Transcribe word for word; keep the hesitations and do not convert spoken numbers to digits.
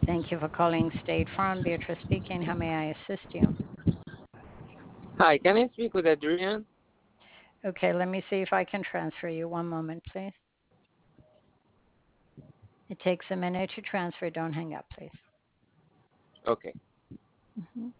Thank you for calling State Farm. Beatrice speaking. How may I assist you? Hi, can I speak with Adrian? Okay, let me see if I can transfer you. One moment, please. It takes a minute to transfer. Don't hang up, please. Okay. Mhm.